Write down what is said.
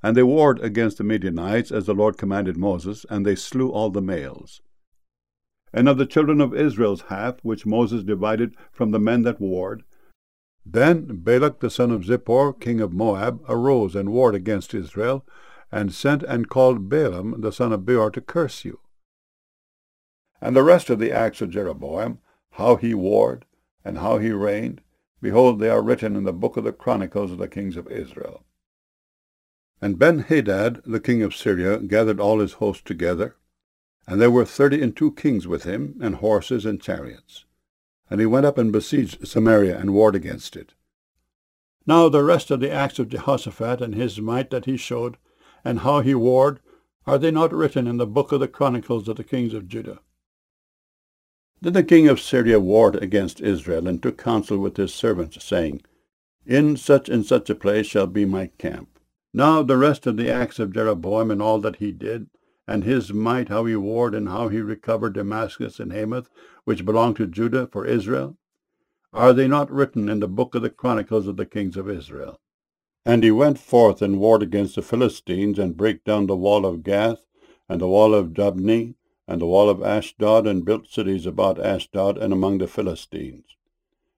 And they warred against the Midianites, as the Lord commanded Moses, and they slew all the males. And of the children of Israel's half, which Moses divided from the men that warred, then Balak the son of Zippor, king of Moab, arose and warred against Israel, and sent and called Balaam the son of Beor to curse you. And the rest of the acts of Jeroboam, how he warred, and how he reigned, behold, they are written in the book of the Chronicles of the kings of Israel. And Ben-Hadad, the king of Syria, gathered all his host together, and there were 32 kings with him, and horses and chariots. And he went up and besieged Samaria, and warred against it. Now the rest of the acts of Jehoshaphat, and his might that he showed, and how he warred, are they not written in the book of the Chronicles of the kings of Judah? Then the king of Syria warred against Israel, and took counsel with his servants, saying, In such and such a place shall be my camp. Now the rest of the acts of Jeroboam, and all that he did, and his might, how he warred, and how he recovered Damascus and Hamath, which belonged to Judah, for Israel, are they not written in the book of the Chronicles of the kings of Israel? And he went forth and warred against the Philistines, and brake down the wall of Gath, and the wall of Jabneh, and the wall of Ashdod, and built cities about Ashdod and among the Philistines.